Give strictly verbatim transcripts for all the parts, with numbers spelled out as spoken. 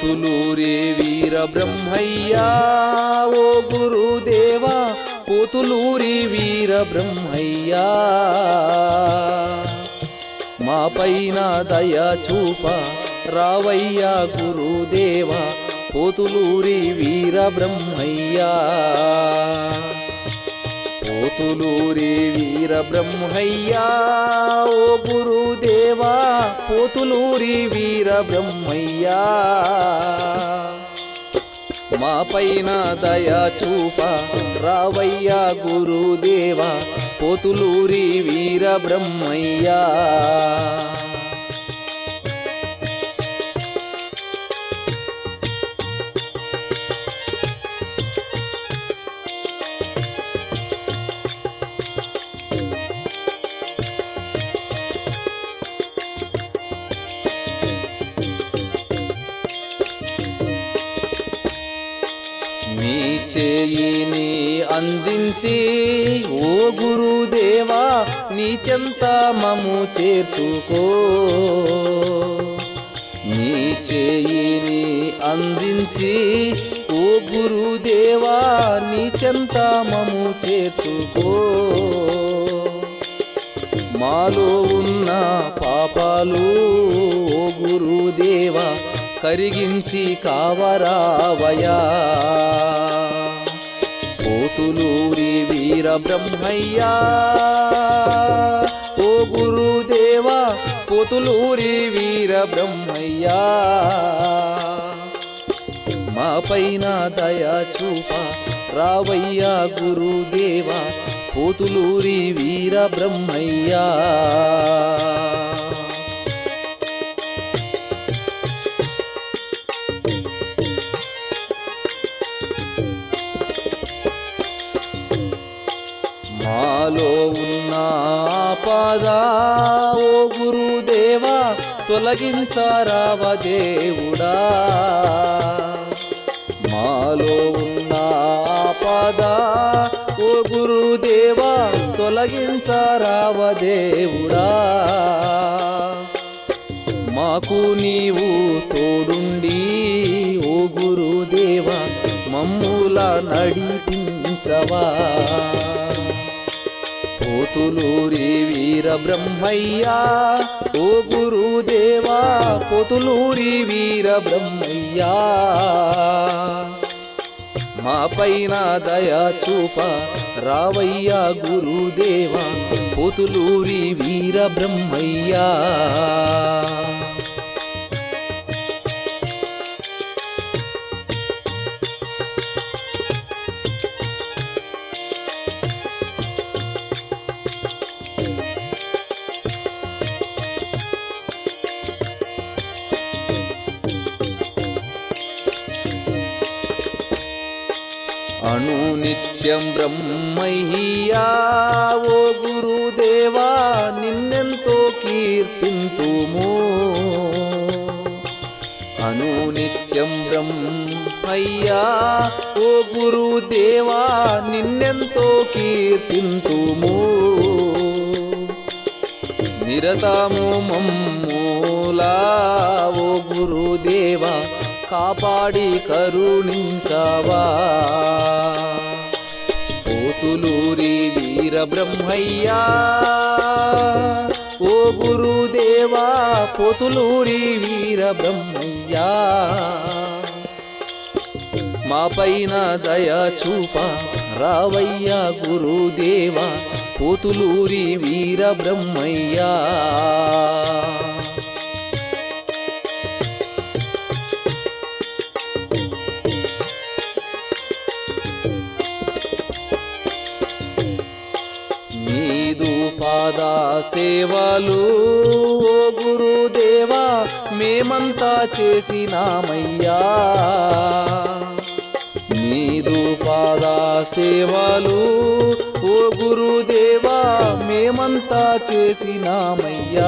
పోతులూరి వీర బ్రహ్మయ్యా ఓ గురుదేవా పోతులూరి వీర బ్రహ్మయ్యా మా పైన దయ చూప రావయ్యా గురుదేవా పోతులూరి వీర బ్రహ్మయ్యా పోతులూరి వీర బ్రహ్మయ్యా ఓ గురుదేవా పోతులూరి వీర బ్రహ్మయ్యా మా పైన దయ చూప రావయ్యా గురుదేవా పోతులూరి వీర బ్రహ్మయ్యా నీ చేయిని అందించి ఓ గురుదేవా నీ చెంత మము చేర్చుకో నీ చేయిని అందించి ఓ గురుదేవా నీ చెంత మము చేర్చుకో మాలో ఉన్న పాపాలు ఓ గురుదేవా కరిగించి కావరావయా పోతులూరి వీర బ్రహ్మయ్యా ఓ గురుదేవా పోతులూరి వీర బ్రహ్మయ్యా మా పైన దయ చూప రావయ్యా గురుదేవా పోతులూరి వీర బ్రహ్మయ్యా మాలో ఉన్న ఆపద ఓ గురుదేవా తొలగించరావ దేవుడా మాలో ఉన్న ఆపద ఓ గురుదేవా తొలగించరావ దేవుడా మాకు నీవు తోడుండి ఓ గురుదేవా మమ్ముల నడిపించవా పోతులూరి వీర బ్రహ్మయ్యా ఓ గురుదేవా పోతులూరి వీర బ్రహ్మయ్యా మా పైన దయ చూప రావయ్యా గురుదేవా పోతులూరి వీర బ్రహ్మయ్యా అను నిత్యం బ్రహ్మయ్యా ఓ గురుదేవా నిన్నెంతో కీర్తింతుము అను నిత్యం బ్రహ్మయ్యా ఓ గురుదేవా నిన్నెంతో కీర్తింతుము నిరతము మమ్ములా ఓ గురుదేవా కాపాడి కరుణించవా పోతులూరి వీర బ్రహ్మయ్యా ఓ గురుదేవా పోతులూరి వీర బ్రహ్మయ్యా మా పైన దయ చూప రావయ్యా గురుదేవా పోతులూరి వీర బ్రహ్మయ్యా పాదా సేవలు ఓ గురుదేవా మేమంతా చేసినామయ్యా నీదు పాదా సేవలు ఓ గురుదేవా మేమంతా చేసినామయ్యా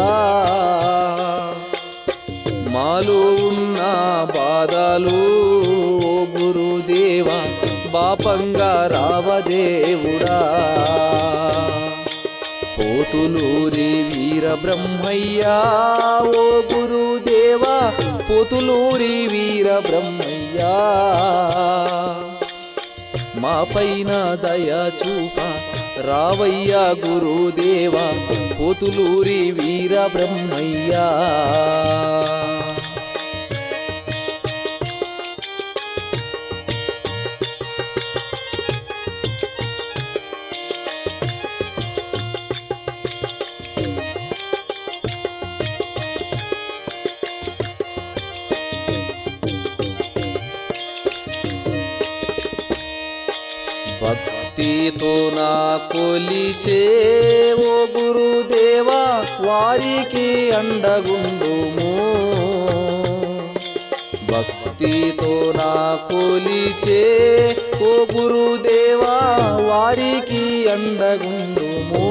మాలో ఉన్న బాధలు ఓ గురుదేవా బాపంగా రావదేవుడా పోతులూరి వీర బ్రహ్మయ్య ఓ గురుదేవా పోతులూరి వీర బ్రహ్మయ్య మా పైన దయ చూప రావయ్యా గురుదేవా పోతులూరి వీర బ్రహ్మయ్య భక్తితో నా కొలిచే ఓ గురుదేవా వారికి అండగుండుము భక్తితో నా కొలిచే ఓ గురుదేవా వారికి అండగుండుము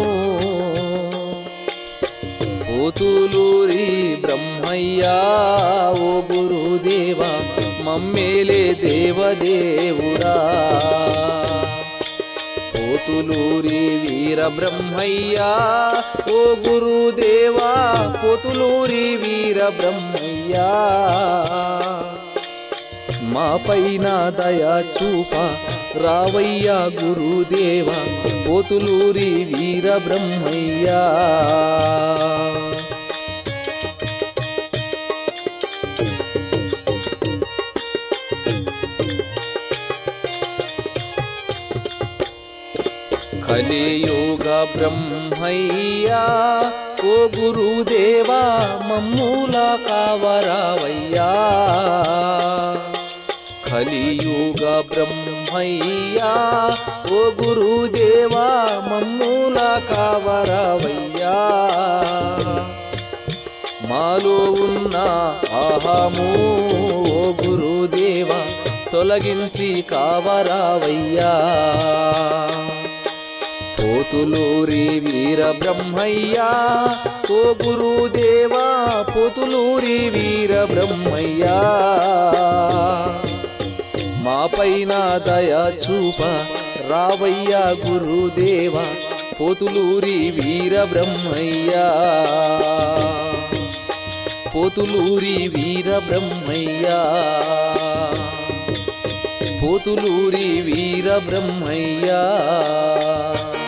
పోతులూరి బ్రహ్మయ్య ఓ గురుదేవా మమ్మేలే దేవదేవుడా పోతులూరి వీర బ్రహ్మయ్య ఓ గురుదేవా పోతులూరి వీర బ్రహ్మయ్య మా పైన దయ చూప రావయ్యా గురుదేవా పోతులూరి వీర బ్రహ్మయ్య కలియుగ బ్రహ్మయ్య ఓ గురుదేవా మమ్ముల కావరావయ్యా కలియుగ బ్రహ్మయ్య ఓ గురుదేవా మమ్ముల కావరావయ్యా మాలో ఉన్న అహము ఓ గురుదేవా తొలగించి కావరావయ్యా పోతులూరి వీర బ్రహ్మయ్య ఓ గురుదేవా పోతులూరి వీర బ్రహ్మయ్య మా పైన దయ చూప రావయ్యా గురుదేవా పోతులూరి వీర బ్రహ్మయ్య పోతులూరి వీర బ్రహ్మయ్య పోతులూరి వీర బ్రహ్మయ్య